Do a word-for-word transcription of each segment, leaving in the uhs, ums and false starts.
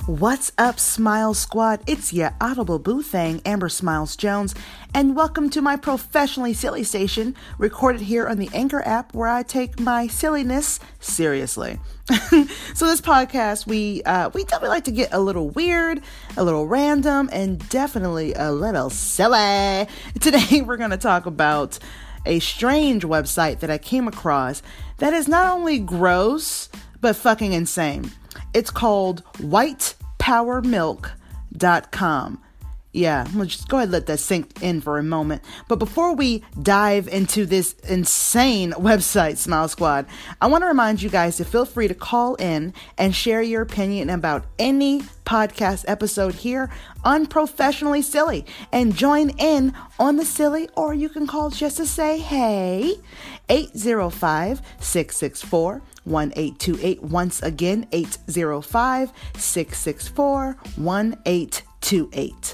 What's up, Smile Squad? It's your audible boo thing, Amber Smiles Jones, and welcome to my professionally silly station, recorded here on the Anchor app, where I take my silliness seriously. So this podcast, we uh, we definitely like to get a little weird, a little random, and definitely a little silly. Today, we're going to talk about a strange website that I came across that is not only gross, but fucking insane. It's called white power milk dot com. Yeah, I'm gonna just go ahead and let that sink in for a moment. But before we dive into this insane website, Smile Squad, I want to remind you guys to feel free to call in and share your opinion about any podcast episode here on Professionally Silly and join in on the silly, or you can call just to say hey. eight zero five, six six four, one eight two eight. Once again, eight zero five, six six four, one eight two eight.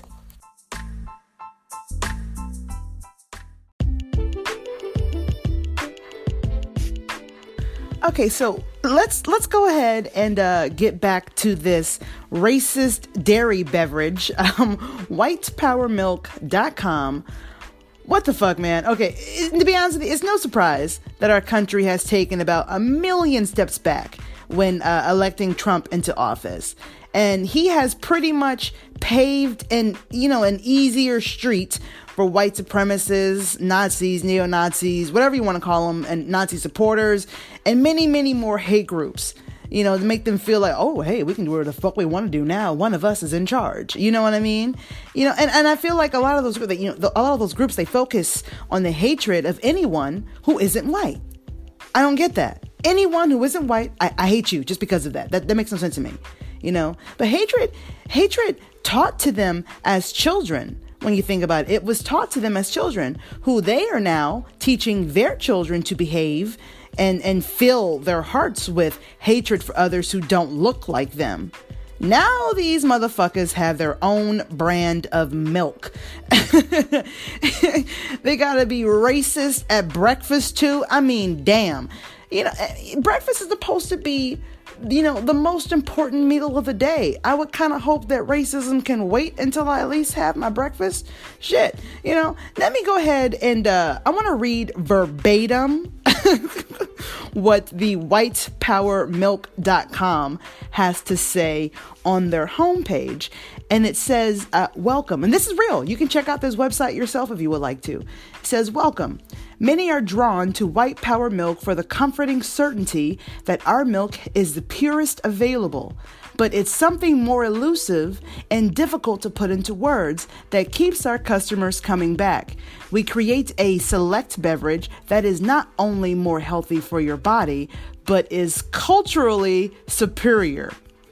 Okay, so let's let's go ahead and uh, get back to this racist dairy beverage, um, white power milk dot com. What the fuck, man? Okay, to be honest with you, it's no surprise that our country has taken about a million steps back when uh, electing Trump into office. And he has pretty much paved an, you know, an easier street for white supremacists, Nazis, neo-Nazis, whatever you want to call them, and Nazi supporters, and many, many more hate groups, you know, to make them feel like, oh, hey, we can do whatever the fuck we want to do now. One of us is in charge. You know what I mean? You know, and, and I feel like a lot of those, you know, the, a lot of those groups, they focus on the hatred of anyone who isn't white. I don't get that. Anyone who isn't white, I, I hate you just because of that. That that makes no sense to me. You know, but hatred, hatred taught to them as children. When you think about it, it was taught to them as children, who they are now teaching their children to behave and, and fill their hearts with hatred for others who don't look like them. Now these motherfuckers have their own brand of milk. They gotta be racist at breakfast too. I mean, damn. You know, breakfast is supposed to be, you know, the most important meal of the day. I would kind of hope that racism can wait until I at least have my breakfast. Shit, you know, let me go ahead and uh, I want to read verbatim what the white power milk dot com has to say on their homepage. And it says, uh, welcome. And this is real. You can check out this website yourself if you would like to. It says, welcome. Many are drawn to white power milk for the comforting certainty that our milk is the purest available. But it's something more elusive and difficult to put into words that keeps our customers coming back. We create a select beverage that is not only more healthy for your body, but is culturally superior.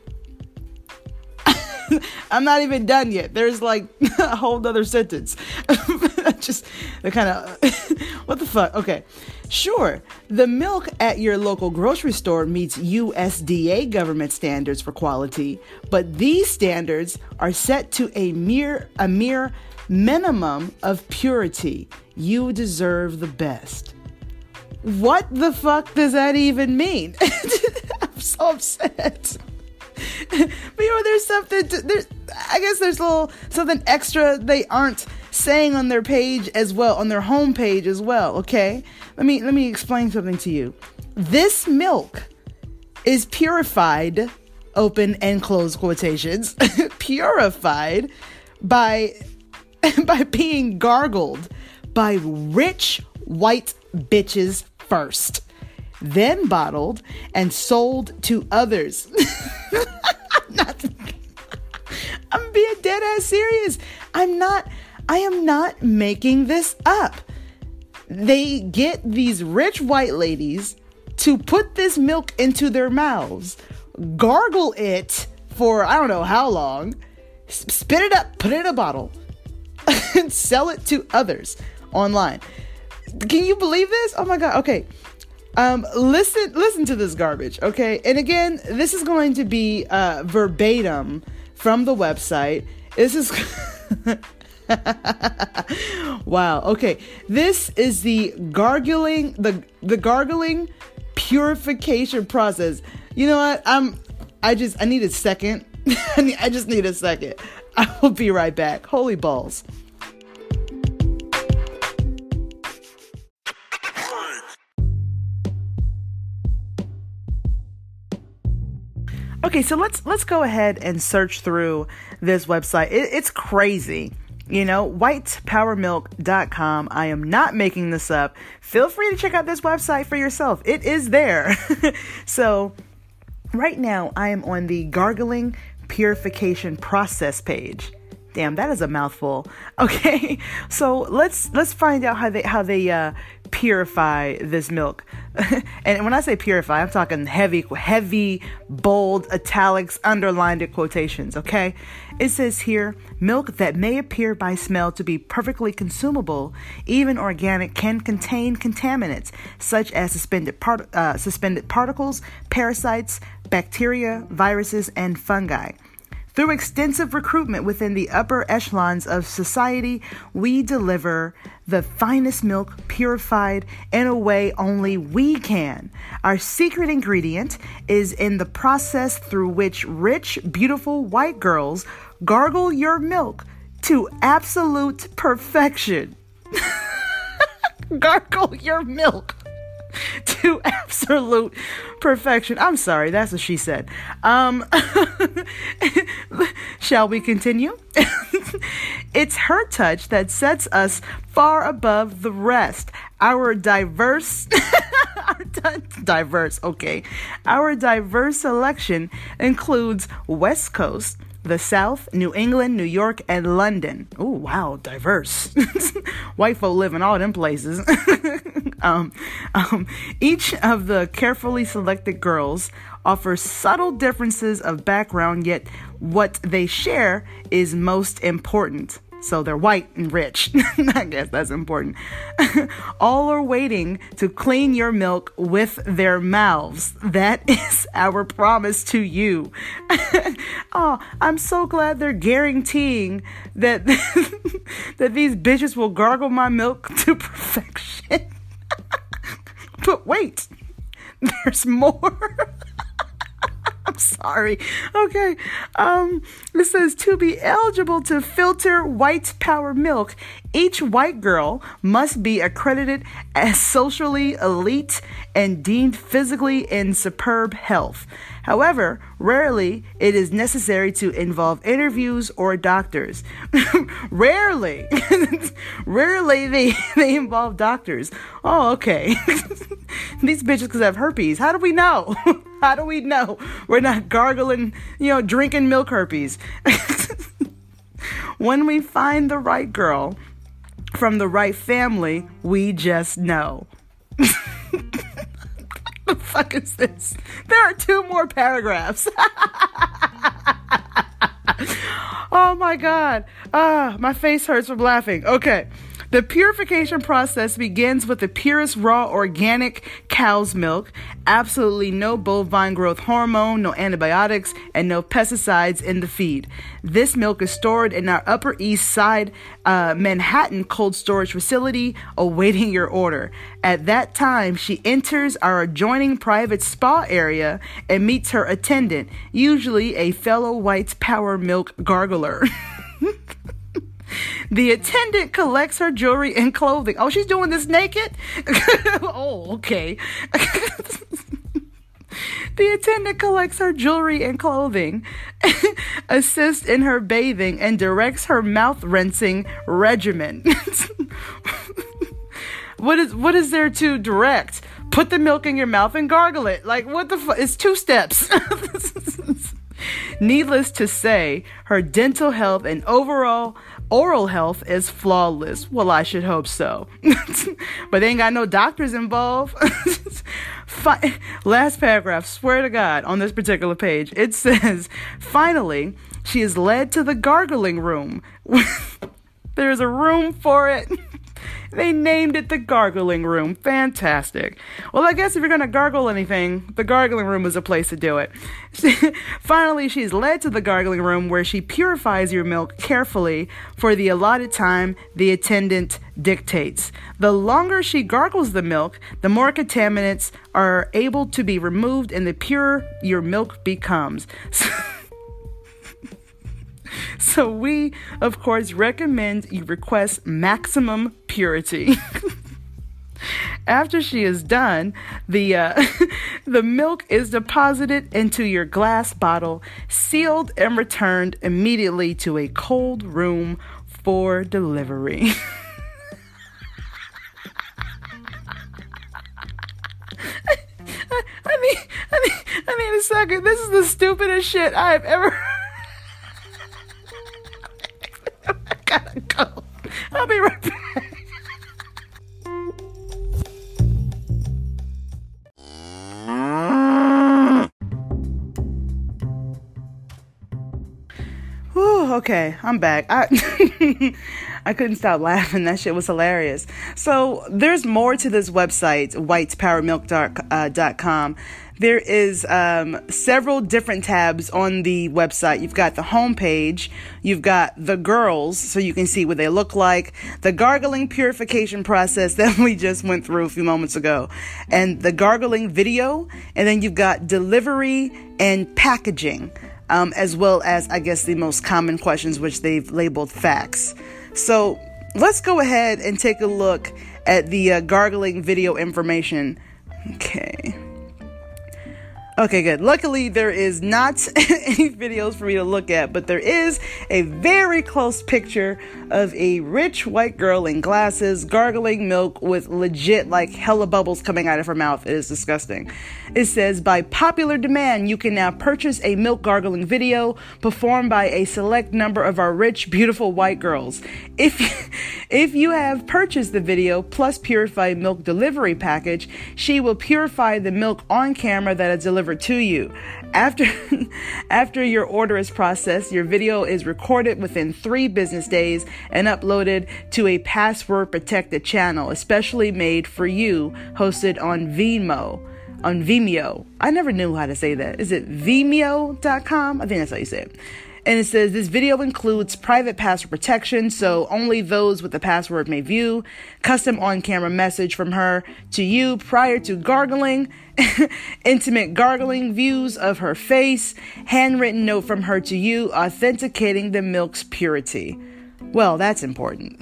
I'm not even done yet. There's like a whole nother sentence. Just the kind of, what the fuck? Okay. Sure, the milk at your local grocery store meets U S D A government standards for quality, but these standards are set to a mere, a mere minimum of purity. You deserve the best. What the fuck does that even mean? I'm so upset. But you know, there's something to, there's, I guess there's a little something extra they aren't saying on their page as well, on their homepage as well. Okay, let me let me explain something to you. This milk is purified, open and close quotations, purified by by being gargled by rich white bitches first, then bottled and sold to others. I'm not, I'm being dead ass serious. I'm not, I am not making this up. They get these rich white ladies to put this milk into their mouths, gargle it for I don't know how long, spit it up, put it in a bottle, and sell it to others online. Can you believe this? Oh my God. Okay. Um, listen, listen to this garbage. Okay. And again, this is going to be, uh, verbatim from the website. This is, wow. Okay. This is the gargling, the, the gargling purification process. You know what? I'm, I just, I need a second I just need a second. I will be right back. Holy balls. Okay, so let's let's go ahead and search through this website. It, it's crazy. You know, white power milk dot com. I am not making this up. Feel free to check out this website for yourself. It is there. So right now I am on the gargling purification process page. Damn, that is a mouthful. Okay, so let's let's find out how they how they uh, purify this milk. And when I say purify, I'm talking heavy, heavy, bold, italics, underlined quotations. Okay, it says here, milk that may appear by smell to be perfectly consumable, even organic, can contain contaminants such as suspended part uh, suspended particles, parasites, bacteria, viruses, and fungi. Through extensive recruitment within the upper echelons of society, we deliver the finest milk purified in a way only we can. Our secret ingredient is in the process through which rich, beautiful white girls gargle your milk to absolute perfection. Gargle your milk to absolute perfection. I'm sorry, that's what she said. Um, shall we continue? It's her touch that sets us far above the rest. Our diverse, our di- diverse, okay. Our diverse selection includes West Coast, the South, New England, New York, and London. Oh, wow, diverse. White folk live in all them places. um, um, each of the carefully selected girls offers subtle differences of background, yet what they share is most important. So they're white and rich. I guess that's important. All are waiting to clean your milk with their mouths. That is our promise to you. Oh, I'm so glad they're guaranteeing that, that these bitches will gargle my milk to perfection. But wait, there's more. I'm sorry. Okay. Um, it says to be eligible to filter white power milk, each white girl must be accredited as socially elite and deemed physically in superb health. However, rarely it is necessary to involve interviews or doctors. Rarely. Rarely they, they involve doctors. Oh, okay. These bitches could have herpes. How do we know? How do we know we're not gargling, you know, drinking milk herpes? When we find the right girl from the right family, we just know. What the fuck is this? There are two more paragraphs. Oh my God. Ah, my face hurts from laughing. Okay. The purification process begins with the purest raw organic cow's milk, absolutely no bovine growth hormone, no antibiotics, and no pesticides in the feed. This milk is stored in our Upper East Side uh, Manhattan cold storage facility awaiting your order. At that time, she enters our adjoining private spa area and meets her attendant, usually a fellow white power milk gargler. The attendant collects her jewelry and clothing. Oh, she's doing this naked? Oh, okay. The attendant collects her jewelry and clothing, assists in her bathing, and directs her mouth rinsing regimen. What is what is there to direct? Put the milk in your mouth and gargle it. Like, what the fuck? It's two steps. Needless to say, her dental health and overall oral health is flawless. Well, I should hope so. But they ain't got no doctors involved. Fi- Last paragraph, swear to God, on this particular page, it says, finally, she is led to the gargling room. There's a room for it. They named it the gargling room. Fantastic. Well, I guess if you're going to gargle anything, the gargling room is a place to do it. Finally, she's led to the gargling room where she purifies your milk carefully for the allotted time the attendant dictates. The longer she gargles the milk, the more contaminants are able to be removed and the purer your milk becomes. So we, of course, recommend you request maximum purity. After she is done, the uh, the milk is deposited into your glass bottle, sealed, and returned immediately to a cold room for delivery. I, I need, I need, I need a second. This is the stupidest shit I have ever. I gotta go. I'll be right back. Whew, okay, I'm back. I I couldn't stop laughing. That shit was hilarious. So there's more to this website, whites power milk dot com. There is um, several different tabs on the website. You've got the homepage. You've got the girls, so you can see what they look like. The gargling purification process that we just went through a few moments ago. And the gargling video. And then you've got delivery and packaging. Um, as well as, I guess, the most common questions, which they've labeled facts. So let's go ahead and take a look at the uh, gargling video information. Okay. Okay, good. Luckily, there is not any videos for me to look at, but there is a very close picture of a rich white girl in glasses gargling milk with legit, like, hella bubbles coming out of her mouth. It is disgusting. It says, by popular demand, you can now purchase a milk gargling video performed by a select number of our rich, beautiful white girls. If, if you have purchased the video plus purified milk delivery package, she will purify the milk on camera that is delivered to you. After after your order is processed, your video is recorded within three business days and uploaded to a password protected channel, especially made for you, hosted on Vimeo. On Vimeo. I never knew how to say that. Is it vimeo dot com? I think that's how you say it. And it says this video includes private password protection, so only those with the password may view. Custom on-camera message from her to you prior to gargling. Intimate gargling views of her face. Handwritten note from her to you, authenticating the milk's purity. Well, that's important.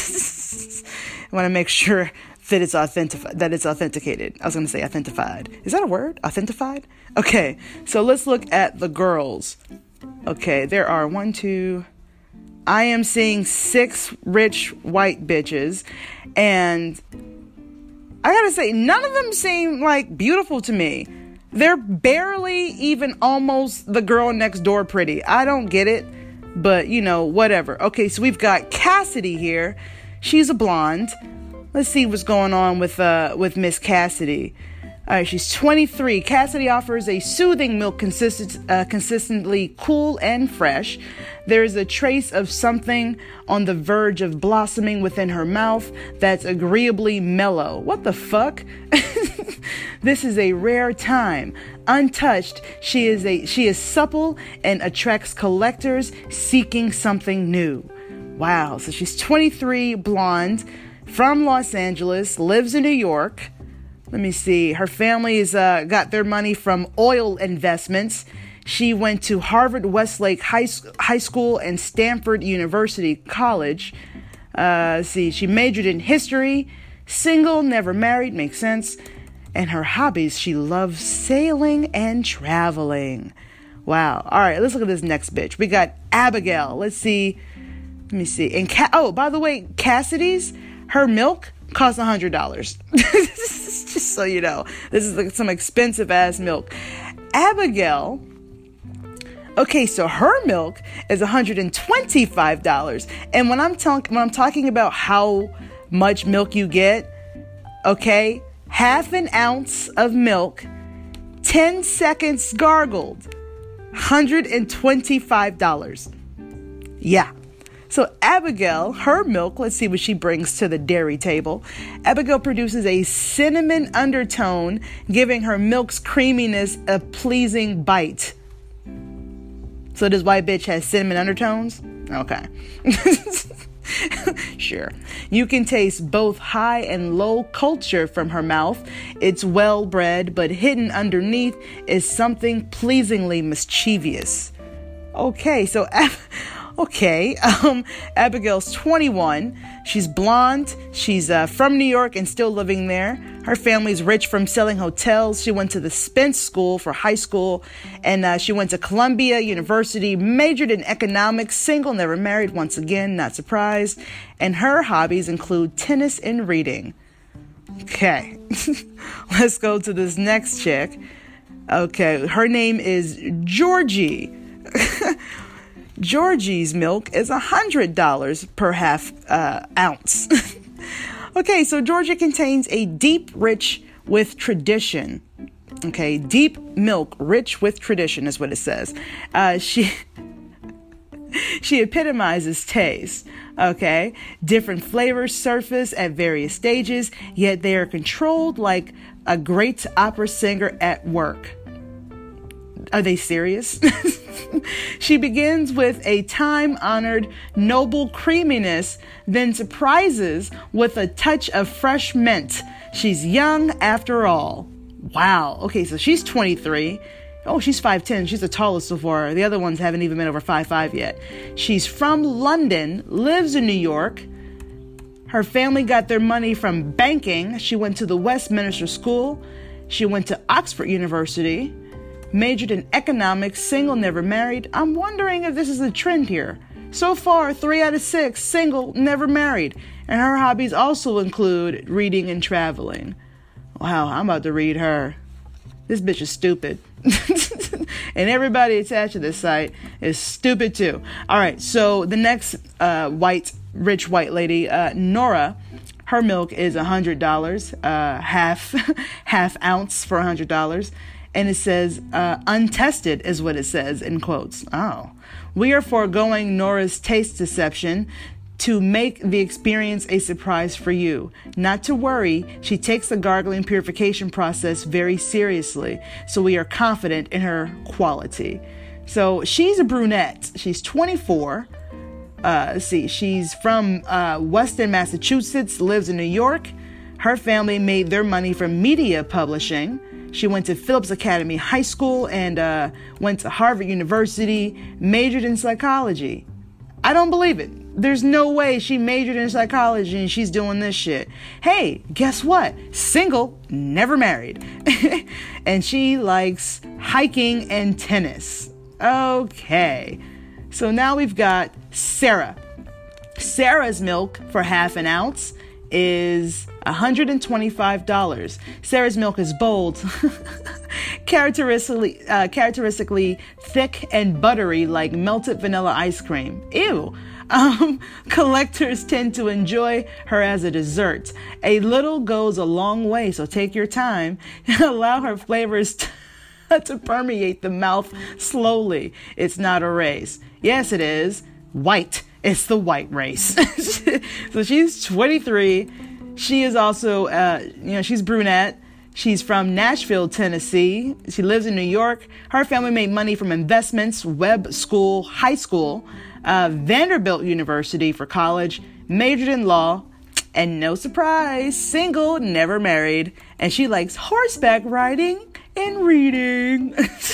I want to make sure that it's authentified, that it's authenticated. I was going to say authentified. Is that a word? Authentified? Okay, so let's look at the girls. Okay, there are one, two, I am seeing six rich white bitches, and I gotta say, none of them seem like beautiful to me. They're barely even almost the girl next door pretty. I don't get it, but you know, whatever. Okay, so we've got Cassidy here. She's a blonde. Let's see what's going on with uh with Miss Cassidy. All right, she's twenty-three. Cassidy offers a soothing milk consistent, uh, consistently cool and fresh. There's a trace of something on the verge of blossoming within her mouth that's agreeably mellow. What the fuck? This is a rare time. Untouched, she is a she is supple and attracts collectors seeking something new. Wow, so she's twenty-three, blonde, from Los Angeles, lives in New York. Let me see. Her family's uh, got their money from oil investments. She went to Harvard Westlake High, High School and Stanford University College. Uh, let's see. She majored in history. Single, never married. Makes sense. And her hobbies, she loves sailing and traveling. Wow. All right. Let's look at this next bitch. We got Abigail. Let's see. Let me see. And Ca- oh, by the way, Cassidy's, her milk costs one hundred dollars. Just so you know, this is like some expensive ass milk. Abigail, okay, so her milk is one hundred twenty-five dollars. And when I'm talking when I'm talking about how much milk you get, okay, half an ounce of milk, ten seconds gargled, one hundred twenty-five dollars. Yeah. So Abigail, her milk, let's see what she brings to the dairy table. Abigail produces a cinnamon undertone, giving her milk's creaminess a pleasing bite. So this white bitch has cinnamon undertones? Okay. Sure. You can taste both high and low culture from her mouth. It's well bred, but hidden underneath is something pleasingly mischievous. Okay, so Okay. Um, Abigail's twenty-one. She's blonde. She's uh, from New York and still living there. Her family's rich from selling hotels. She went to the Spence School for high school, and uh, she went to Columbia University, majored in economics, single, never married, once again, not surprised. And her hobbies include tennis and reading. Okay. Let's go to this next chick. Okay. Her name is Georgie. Georgie's milk is one hundred dollars per half uh, ounce. Okay, so Georgia contains a deep, rich with tradition. Okay, deep milk, rich with tradition is what it says. Uh, she she epitomizes taste. Okay, different flavors surface at various stages, yet they are controlled like a great opera singer at work. Are they serious? She begins with a time-honored, noble creaminess, then surprises with a touch of fresh mint. She's young after all. Wow. Okay, so she's twenty-three. Oh, she's five ten. She's the tallest so far. The other ones haven't even been over five five yet. She's from London, lives in New York. Her family got their money from banking. She went to the Westminster School. She went to Oxford University. Majored in economics, single, never married. I'm wondering if this is a trend here. So far, three out of six, single, never married. And her hobbies also include reading and traveling. Wow, I'm about to read her. This bitch is stupid. And everybody attached to this site is stupid too. All right, so the next uh, white, rich white lady, uh, Nora, her milk is one hundred dollars, uh, half, half ounce for one hundred dollars. And it says, uh, untested is what it says in quotes. Oh, we are foregoing Nora's taste deception to make the experience a surprise for you. Not to worry, she takes the gargling purification process very seriously. So we are confident in her quality. So she's a brunette. She's twenty-four. Uh, let's see. She's from uh, Weston, Massachusetts, lives in New York. Her family made their money from media publishing. She went to Phillips Academy High School and uh, went to Harvard University, majored in psychology. I don't believe it. There's no way she majored in psychology and she's doing this shit. Hey, guess what? Single, never married. And she likes hiking and tennis. Okay. So now we've got Sarah. Sarah's milk for half an ounce is one hundred twenty-five dollars. Sarah's milk is bold, characteristically, uh, characteristically thick and buttery like melted vanilla ice cream. Ew. Um, collectors tend to enjoy her as a dessert. A little goes a long way, so take your time. Allow her flavors to, to permeate the mouth slowly. It's not a race. Yes, it is. White. It's the white race. So she's twenty-three. She is also, uh, you know, she's brunette. She's from Nashville, Tennessee. She lives in New York. Her family made money from investments, web school, high school, uh, Vanderbilt University for college, majored in law, and no surprise, single, never married. And she likes horseback riding and reading.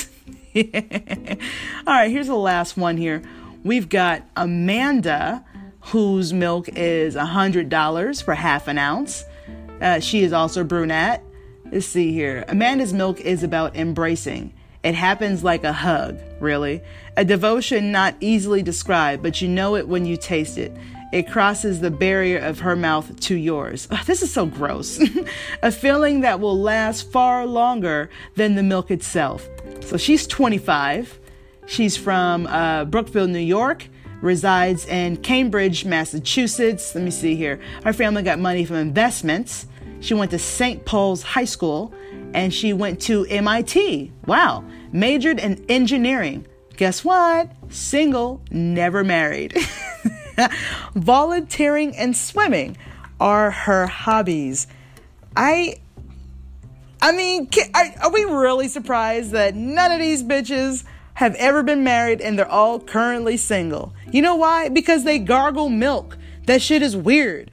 Yeah. All right, here's the last one here. We've got Amanda, whose milk is one hundred dollars for half an ounce. Uh, she is also brunette. Let's see here. Amanda's milk is about embracing. It happens like a hug, really. A devotion not easily described, but you know it when you taste it. It crosses the barrier of her mouth to yours. Ugh, this is so gross. A feeling that will last far longer than the milk itself. So she's twenty-five. She's from uh, Brookfield, New York, resides in Cambridge, Massachusetts. Let me see here. Her family got money from investments. She went to Saint Paul's High School, and she went to M I T. Wow. Majored in engineering. Guess what? Single, never married. Volunteering and swimming are her hobbies. I... I mean, are, are we really surprised that none of these bitches have ever been married and they're all currently single? You know why? Because they gargle milk. That shit is weird.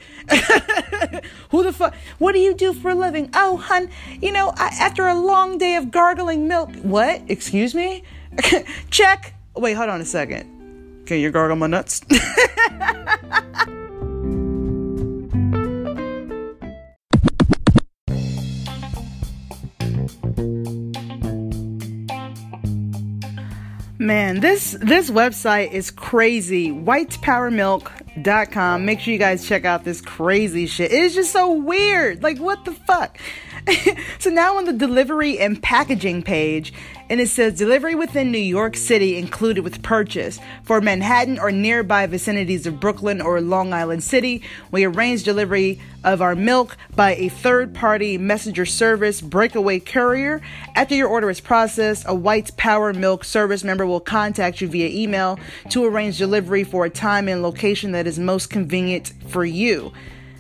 Who the fuck? What do you do for a living? Oh, hun, you know, I, after a long day of gargling milk. What? Excuse me? Check. Wait, hold on a second. Can you gargle my nuts? Man, this this website is crazy. white power milk dot com. Make sure you guys check out this crazy shit. It is just so weird. Like, what the fuck? So now on the delivery and packaging page, and it says delivery within New York City included with purchase. For Manhattan or nearby vicinities of Brooklyn or Long Island City, we arrange delivery of our milk by a third-party messenger service breakaway courier. After your order is processed, a White Power Milk service member will contact you via email to arrange delivery for a time and location that is most convenient for you.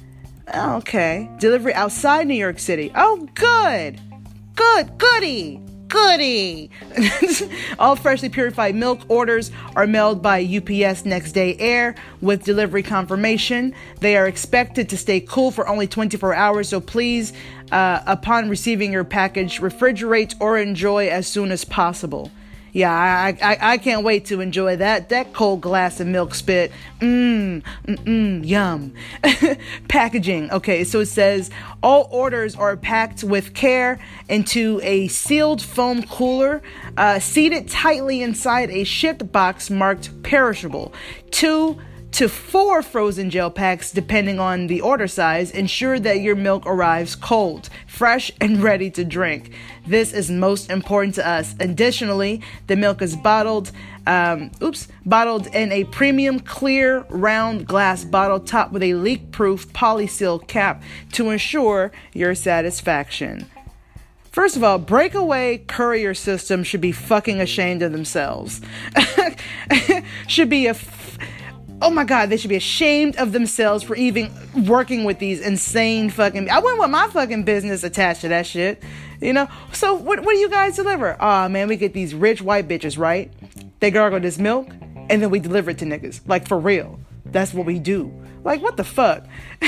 Okay. Delivery outside New York City. Oh, good. Good. Goody. Goody. All freshly purified milk orders are mailed by U P S next day air with delivery confirmation. They are expected to stay cool for only twenty-four hours, so please, uh, upon receiving your package, refrigerate or enjoy as soon as possible. Yeah, I, I I can't wait to enjoy that that cold glass of milk spit. Mmm, mmm, yum. Packaging. Okay, so it says all orders are packed with care into a sealed foam cooler, uh, seated tightly inside a shipped box marked perishable. Two to four frozen gel packs, depending on the order size. Ensure that your milk arrives cold, fresh, and ready to drink. This is most important to us. Additionally, the milk is bottled, um, oops, bottled in a premium clear round glass bottle topped with a leak-proof polyseal cap to ensure your satisfaction. First of all, breakaway courier system should be fucking ashamed of themselves. should be a f- Oh my God, they should be ashamed of themselves for even working with these insane fucking... I wouldn't want my fucking business attached to that shit, you know? So what, what do you guys deliver? Aw, oh, man, we get these rich white bitches, right? They gargle this milk, and then we deliver it to niggas. Like, for real. That's what we do. Like, what the fuck?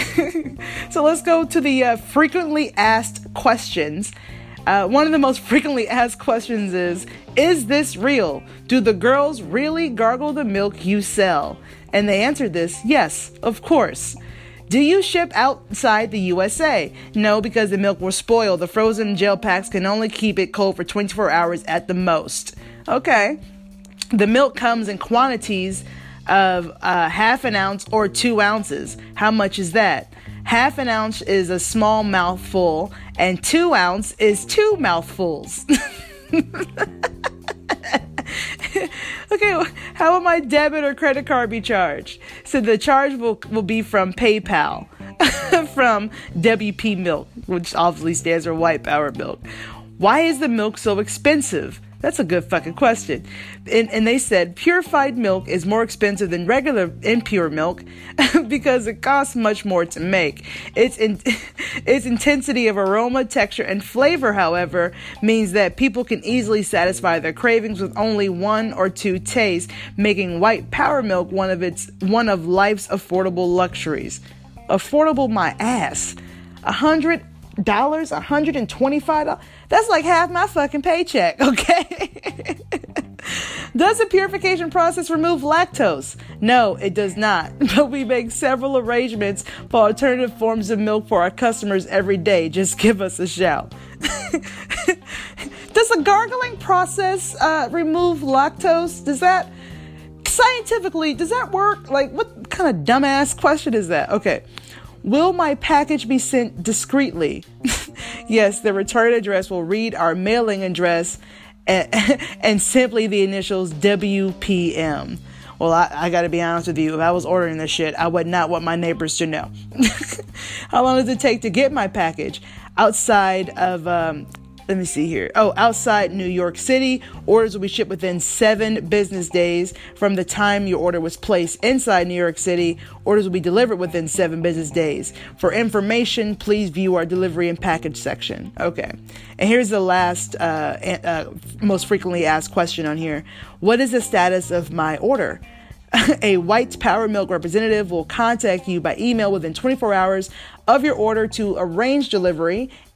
So let's go to the uh, frequently asked questions. Uh, one of the most frequently asked questions is, is this real? Do the girls really gargle the milk you sell? And they answered this, yes, of course. Do you ship outside the U S A? No, because the milk will spoil. The frozen gel packs can only keep it cold for twenty-four hours at the most. Okay. The milk comes in quantities of uh, half an ounce or two ounces. How much is that? Half an ounce is a small mouthful, and two ounce is two mouthfuls. Okay, how will my debit or credit card be charged? So the charge will, will be from PayPal, from W P Milk, which obviously stands for White Power Milk. Why is the milk so expensive? That's a good fucking question. And, and they said purified milk is more expensive than regular impure milk because it costs much more to make. Its in, its intensity of aroma, texture, and flavor, however, means that people can easily satisfy their cravings with only one or two tastes, making White Power Milk one of its one of life's affordable luxuries. Affordable my ass. A hundred dollars, a hundred and twenty-five dollars. That's like half my fucking paycheck, okay? Does the purification process remove lactose? No, it does not. But we make several arrangements for alternative forms of milk for our customers every day. Just give us a shout. Does the gargling process uh, remove lactose? Does that, scientifically, does that work? Like, what kind of dumbass question is that? Okay. Will my package be sent discreetly? Yes, the return address will read our mailing address and, and simply the initials W P M. Well, I, I got to be honest with you. If I was ordering this shit, I would not want my neighbors to know. How long does it take to get my package? Outside of, um, let me see here. Oh, outside New York City, orders will be shipped within seven business days from the time your order was placed. Inside New York City, orders will be delivered within seven business days. For information, please view our delivery and package section. Okay. And here's the last, uh, uh, most frequently asked question on here. What is the status of my order? A White Power Milk representative will contact you by email within twenty-four hours of your order to arrange delivery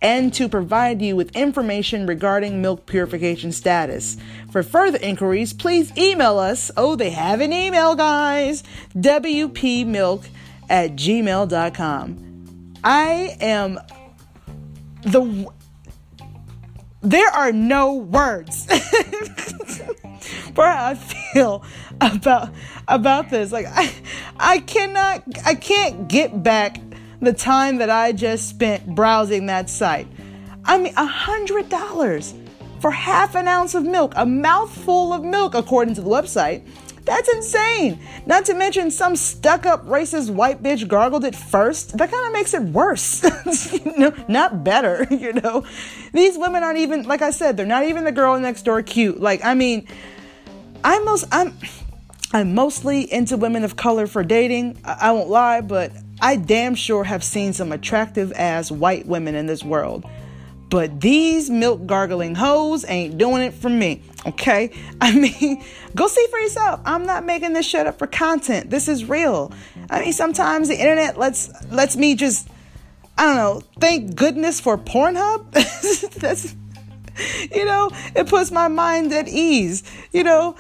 and to provide you with information regarding milk purification status. For further inquiries, please email us. Oh, they have an email, guys. W P milk at gmail dot com. I am the... There are no words for how I feel about about this. Like I, I cannot, I can't get back the time that I just spent browsing that site. I mean, a hundred dollars for half an ounce of milk, a mouthful of milk, according to the website. That's insane. Not to mention some stuck-up racist white bitch gargled it first. That kind of makes it worse. You know, not better, you know. These women aren't even, like I said, they're not even the girl next door cute. Like, I mean, I'm most, I'm, I'm mostly into women of color for dating. I, I won't lie, but I damn sure have seen some attractive ass white women in this world. But these milk gargling hoes ain't doing it for me. Okay? I mean, go see for yourself. I'm not making this shit up for content. This is real. I mean, sometimes the internet lets lets me just, I don't know, thank goodness for Pornhub. That's, you know, it puts my mind at ease, you know.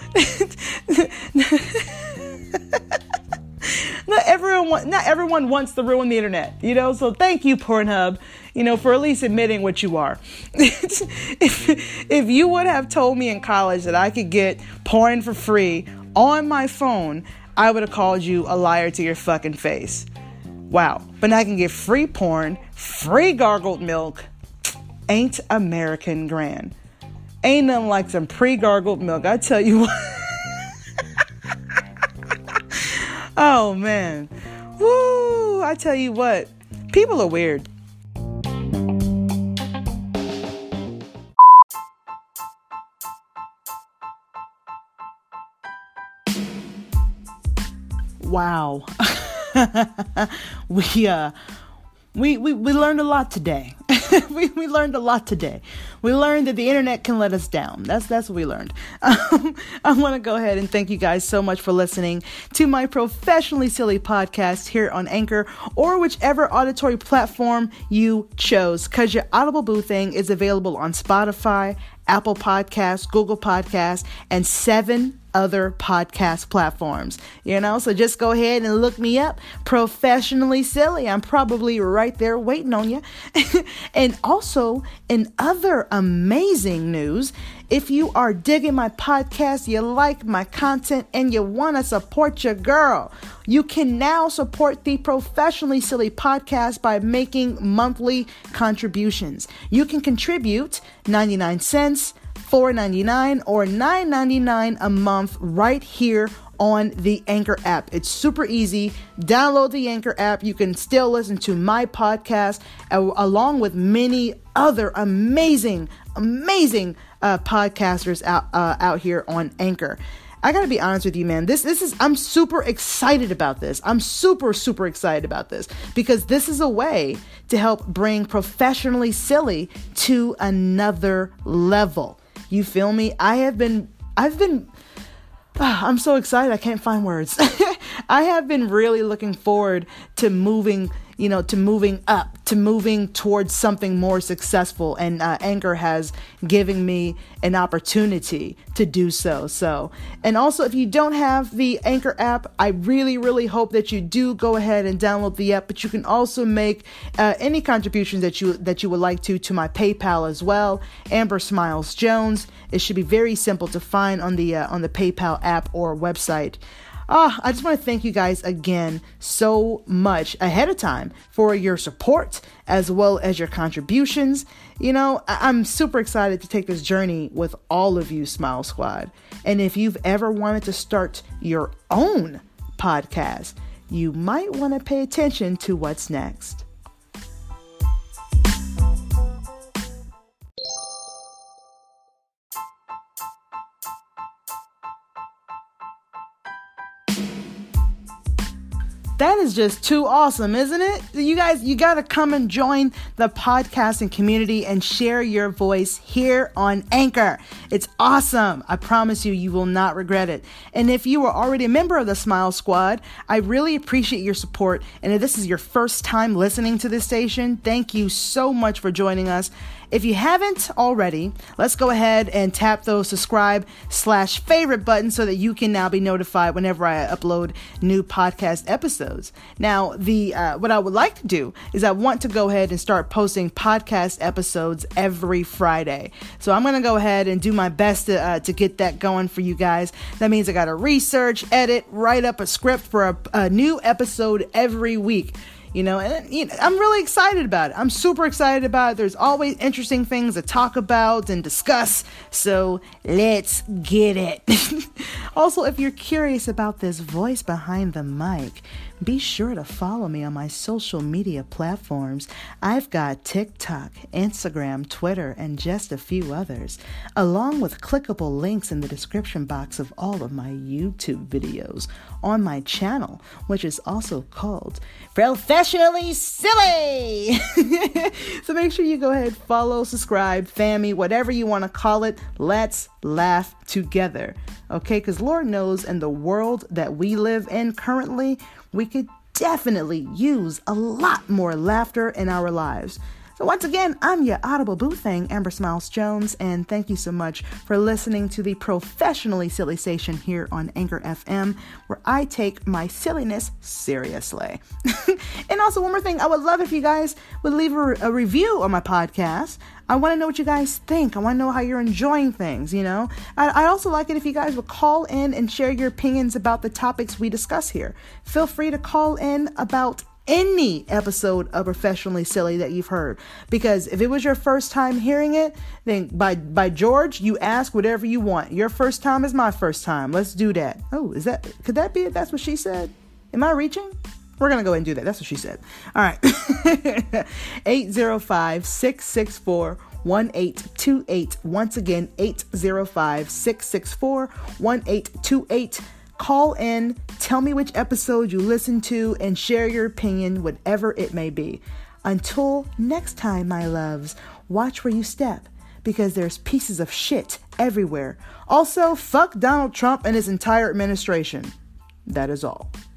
Not everyone, not everyone wants to ruin the internet, you know. So thank you, Pornhub, you know, for at least admitting what you are. if if you would have told me in college that I could get porn for free on my phone, I would have called you a liar to your fucking face. Wow. But now I can get free porn, free gargled milk. Ain't American grand. Ain't nothing like some pre-gargled milk. I tell you what. Oh, man. Woo! I tell you what. People are weird. Wow. we, uh, we, we, we learned a lot today. we, we learned a lot today. We learned that the internet can let us down. That's that's what we learned. Um, I want to go ahead and thank you guys so much for listening to my Professionally Silly podcast here on Anchor or whichever auditory platform you chose, because your Audible Boo thing is available on Spotify, Apple Podcasts, Google Podcasts, and seven other podcast platforms, you know, so just go ahead and look me up, Professionally Silly. I'm probably right there waiting on you. And also, in other amazing news, if you are digging my podcast, you like my content, and you want to support your girl, you can now support the Professionally Silly podcast by making monthly contributions. You can contribute ninety-nine cents, four ninety-nine, or nine ninety-nine a month right here on the Anchor app. It's super easy. Download the Anchor app. You can still listen to my podcast uh, along with many other amazing, amazing uh, podcasters out uh, out here on Anchor. I gotta be honest with you, man. This this is I'm super excited about this. I'm super super excited about this because this is a way to help bring Professionally Silly to another level. You feel me? I have been, I've been, uh, I'm so excited. I can't find words. I have been really looking forward to moving, you know, to moving up, to moving towards something more successful. And uh, Anchor has given me an opportunity to do so. So, and also if you don't have the Anchor app, I really, really hope that you do go ahead and download the app, but you can also make uh, any contributions that you, that you would like to, to my PayPal as well. Amber Smiles Jones. It should be very simple to find on the, uh, on the PayPal app or website. Ah, I just want to thank you guys again so much ahead of time for your support as well as your contributions. You know, I- I'm super excited to take this journey with all of you, Smile Squad. And if you've ever wanted to start your own podcast, you might want to pay attention to what's next. That is just too awesome, isn't it? You guys, you got to come and join the podcasting community and share your voice here on Anchor. It's awesome. I promise you, you will not regret it. And if you are already a member of the Smile Squad, I really appreciate your support. And if this is your first time listening to this station, thank you so much for joining us. If you haven't already, let's go ahead and tap those subscribe slash favorite buttons so that you can now be notified whenever I upload new podcast episodes. Now, the uh, what I would like to do is I want to go ahead and start posting podcast episodes every Friday. So I'm going to go ahead and do my best to, uh, to get that going for you guys. That means I got to research, edit, write up a script for a, a new episode every week. You know, and you know, I'm really excited about it. I'm super excited about it. There's always interesting things to talk about and discuss. So let's get it. Also, if you're curious about this voice behind the mic, be sure to follow me on my social media platforms. I've got TikTok, Instagram, Twitter, and just a few others, along with clickable links in the description box of all of my YouTube videos on my channel, which is also called Professionally Silly. So make sure you go ahead, follow, subscribe, fammy, whatever you want to call it. Let's laugh together. Okay, because Lord knows in the world that we live in currently, we could definitely use a lot more laughter in our lives. So once again, I'm your audible boo thing, Amber Smiles Jones, and thank you so much for listening to the Professionally Silly Station here on Anchor F M, where I take my silliness seriously. And also, one more thing, I would love if you guys would leave a, a review on my podcast. I want to know what you guys think. I want to know how you're enjoying things, you know. I, I also like it if you guys would call in and share your opinions about the topics we discuss here. Feel free to call in about any episode of Professionally Silly that you've heard, because if it was your first time hearing it, then by by George, you ask whatever you want. Your first time is my first time. Let's do that. Oh, is that, could that be it? That's what she said. Am I reaching? We're gonna go ahead and do that. That's what she said. All right. eight zero five, six six four, one eight two eight. Once again, eight zero five, six six four, one eight two eight. Call in, tell me which episode you listened to, and share your opinion, whatever it may be. Until next time, my loves, watch where you step, because there's pieces of shit everywhere. Also, fuck Donald Trump and his entire administration. That is all.